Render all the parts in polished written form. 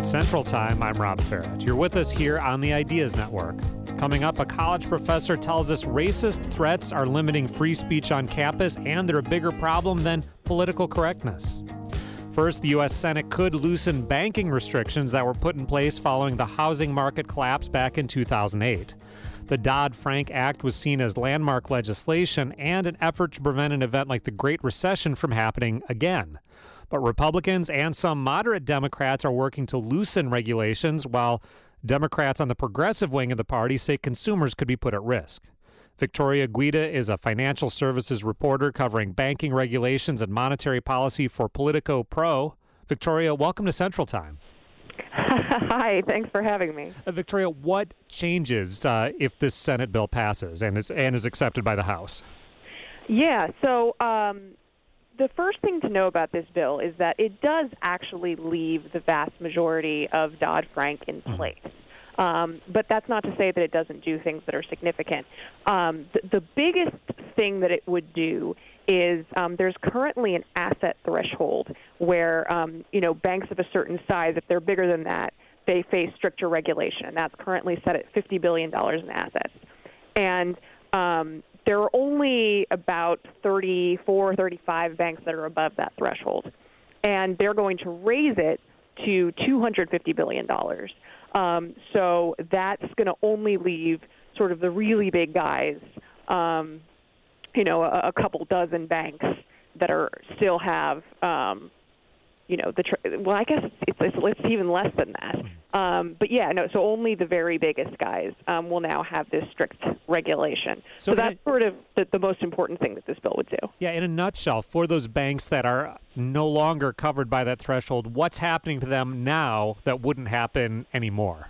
It's Central Time. I'm Rob Farrett. You're with us here on the Ideas Network. Coming up, a college professor tells us racist threats are limiting free speech on campus, and they're a bigger problem than political correctness. First, the U.S. Senate could loosen banking restrictions that were put in place following the housing market collapse back in 2008. The Dodd-Frank Act was seen as landmark legislation and an effort to prevent an event like the Great Recession from happening again. But Republicans and some moderate Democrats are working to loosen regulations, while Democrats on the progressive wing of the party say consumers could be put at risk. Victoria Guida is a financial services reporter covering banking regulations and monetary policy for Politico Pro. Victoria, welcome to Central Time. Hi, thanks for having me. Victoria, what changes if this Senate bill passes and is accepted by the House? Yeah, so the first thing to know about this bill is that it does actually leave the vast majority of Dodd-Frank in place. But that's not to say that it doesn't do things that are significant. The biggest thing that it would do is there's currently an asset threshold where, banks of a certain size, if they're bigger than that, they face stricter regulation, and that's currently set at $50 billion in assets. And there are only about 34, 35 banks that are above that threshold, and they're going to raise it to $250 billion. So that's going to only leave sort of the really big guys, a couple dozen banks that are still have, I guess it's even less than that. So only the very biggest guys will now have this strict regulation. So that's sort of the most important thing that this bill would do. Yeah, in a nutshell, for those banks that are no longer covered by that threshold, what's happening to them now that wouldn't happen anymore?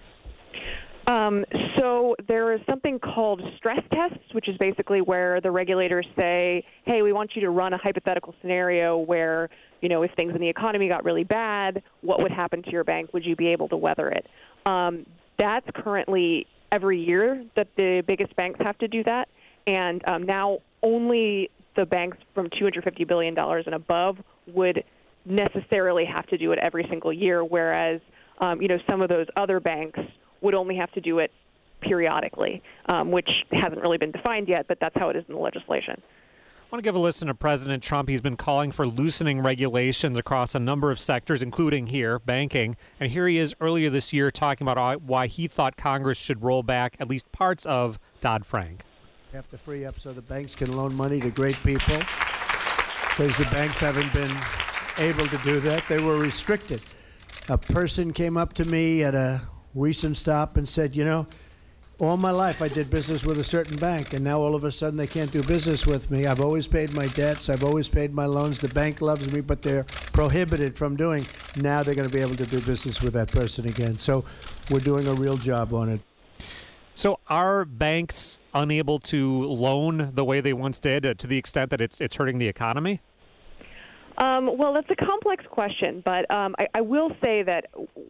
So there is something called stress tests, which is basically where the regulators say, hey, we want you to run a hypothetical scenario where, if things in the economy got really bad, what would happen to your bank? Would you be able to weather it? That's currently every year that the biggest banks have to do that. And now only the banks from $250 billion and above would necessarily have to do it every single year, whereas, some of those other banks would only have to do it periodically, which hasn't really been defined yet, but that's how it is in the legislation. I want to give a listen to President Trump. He's been calling for loosening regulations across a number of sectors, including here, banking. And here he is earlier this year talking about why he thought Congress should roll back at least parts of Dodd-Frank. We have to free up so the banks can loan money to great people, because the banks haven't been able to do that. They were restricted. A person came up to me at a recent stop and said, all my life I did business with a certain bank, and now all of a sudden they can't do business with me. I've always paid my debts. I've always paid my loans. The bank loves me, but they're prohibited from doing. Now they're going to be able to do business with that person again. So we're doing a real job on it. So are banks unable to loan the way they once did to the extent that it's hurting the economy? Well, that's a complex question, but I will say that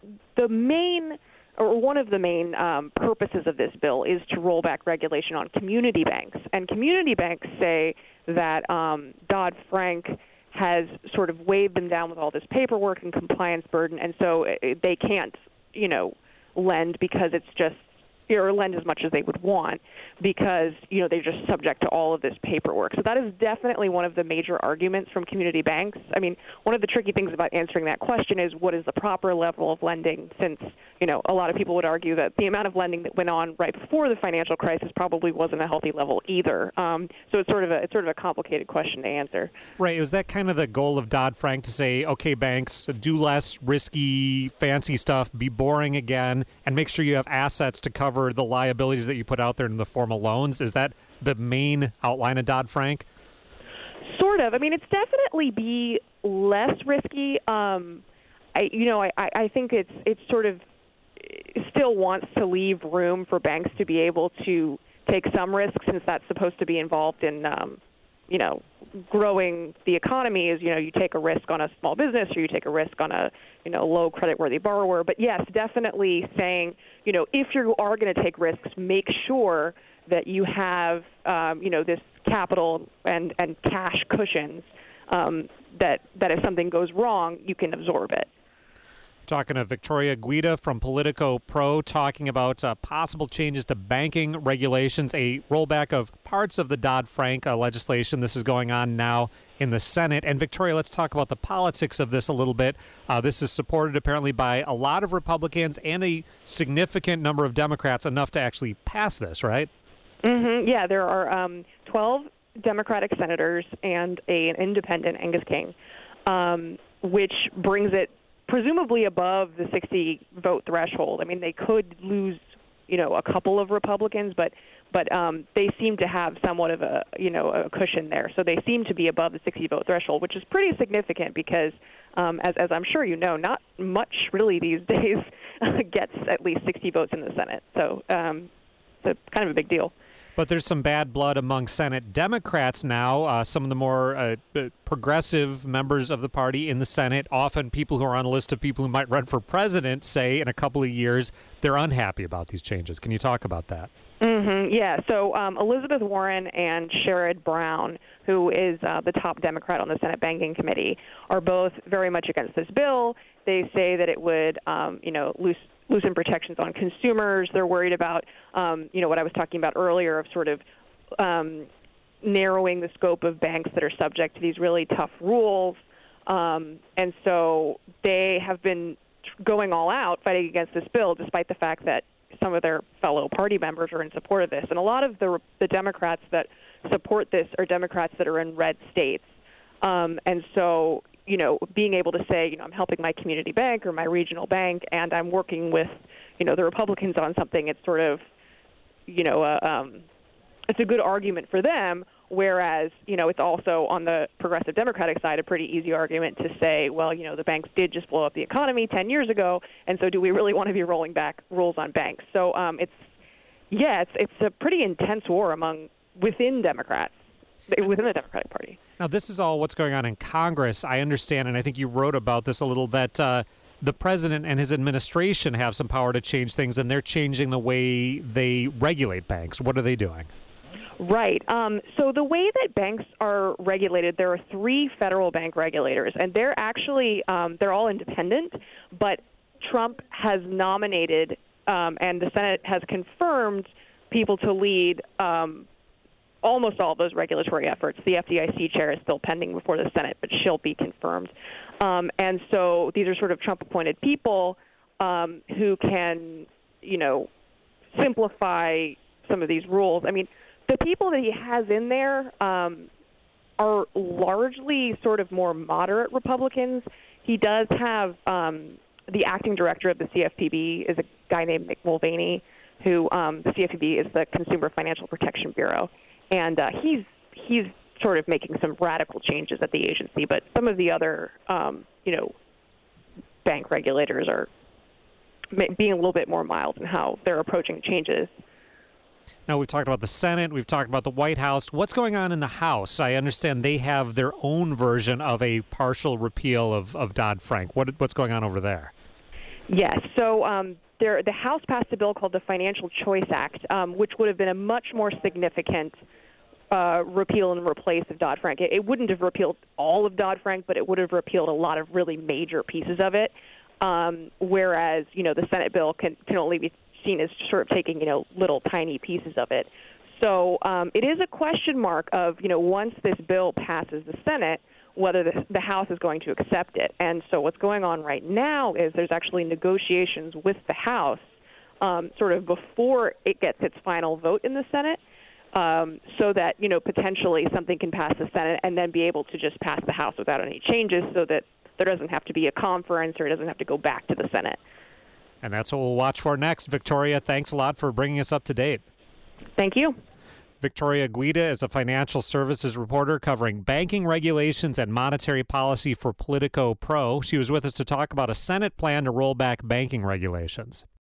one of the main purposes of this bill is to roll back regulation on community banks. And community banks say that Dodd-Frank has sort of weighed them down with all this paperwork and compliance burden, and so they can't, lend because it's just or lend as much as they would want because, they're just subject to all of this paperwork. So that is definitely one of the major arguments from community banks. I mean, one of the tricky things about answering that question is what is the proper level of lending, since, a lot of people would argue that the amount of lending that went on right before the financial crisis probably wasn't a healthy level either. So it's sort of a complicated question to answer. Right. Was that kind of the goal of Dodd-Frank to say, okay, banks, do less risky, fancy stuff, be boring again, and make sure you have assets to cover the liabilities that you put out there in the form of loans? Is that the main outline of Dodd-Frank? Sort of. I mean, it's definitely be less risky. I think it's sort of still wants to leave room for banks to be able to take some risks, since that's supposed to be involved in, growing the economy. Is, you take a risk on a small business or you take a risk on a, low credit-worthy borrower. But yes, definitely saying, if you are going to take risks, make sure that you have, this capital and cash cushions that if something goes wrong, you can absorb it. Talking to Victoria Guida from Politico Pro, talking about possible changes to banking regulations, a rollback of parts of the Dodd-Frank legislation. This is going on now in the Senate. And Victoria, let's talk about the politics of this a little bit. This is supported apparently by a lot of Republicans and a significant number of Democrats, enough to actually pass this, right? Mm-hmm. Yeah, there are 12 Democratic senators and an independent, Angus King, which brings it presumably above the 60-vote threshold. I mean, they could lose, a couple of Republicans, but they seem to have somewhat of a cushion there. So they seem to be above the 60-vote threshold, which is pretty significant because, as I'm sure you know, not much really these days gets at least 60 votes in the Senate. So it's kind of a big deal. But there's some bad blood among Senate Democrats now. Some of the more progressive members of the party in the Senate, often people who are on the list of people who might run for president, say in a couple of years they're unhappy about these changes. Can you talk about that? Mm-hmm. Yeah. So Elizabeth Warren and Sherrod Brown, who is the top Democrat on the Senate Banking Committee, are both very much against this bill. They say that it would, loosen protections on consumers. They're worried about, what I was talking about earlier of sort of narrowing the scope of banks that are subject to these really tough rules. And so they have been going all out fighting against this bill, despite the fact that some of their fellow party members are in support of this. And a lot of the Democrats that support this are Democrats that are in red states. And so, being able to say, I'm helping my community bank or my regional bank, and I'm working with, the Republicans on something, it's sort of, it's a good argument for them, whereas, it's also on the progressive Democratic side a pretty easy argument to say, well, the banks did just blow up the economy 10 years ago, and so do we really want to be rolling back rules on banks? So it's a pretty intense war within Democrats. Within the Democratic Party. Now, this is all what's going on in Congress. I understand, and I think you wrote about this a little, that the president and his administration have some power to change things, and they're changing the way they regulate banks. What are they doing? Right. So the way that banks are regulated, there are 3 federal bank regulators, and they're actually they're all independent, but Trump has nominated and the Senate has confirmed people to lead almost all of those regulatory efforts. The FDIC chair is still pending before the Senate, but she'll be confirmed. And so these are sort of Trump-appointed people who can, simplify some of these rules. I mean, the people that he has in there are largely sort of more moderate Republicans. He does have the acting director of the CFPB is a guy named Mick Mulvaney, who the CFPB is the Consumer Financial Protection Bureau. And he's sort of making some radical changes at the agency, but some of the other, bank regulators are being a little bit more mild in how they're approaching changes. Now, we've talked about the Senate. We've talked about the White House. What's going on in the House? I understand they have their own version of a partial repeal of Dodd-Frank. What's going on over there? Yes. So the House passed a bill called the Financial Choice Act, which would have been a much more significant repeal and replace of Dodd-Frank. It wouldn't have repealed all of Dodd-Frank, but it would have repealed a lot of really major pieces of it, whereas, the Senate bill can only be seen as sort of taking, little tiny pieces of it. So it is a question mark of, once this bill passes the Senate, whether the House is going to accept it. And so what's going on right now is there's actually negotiations with the House sort of before it gets its final vote in the Senate, so that, potentially something can pass the Senate and then be able to just pass the House without any changes so that there doesn't have to be a conference or it doesn't have to go back to the Senate. And that's what we'll watch for next. Victoria, thanks a lot for bringing us up to date. Thank you. Victoria Guida is a financial services reporter covering banking regulations and monetary policy for Politico Pro. She was with us to talk about a Senate plan to roll back banking regulations.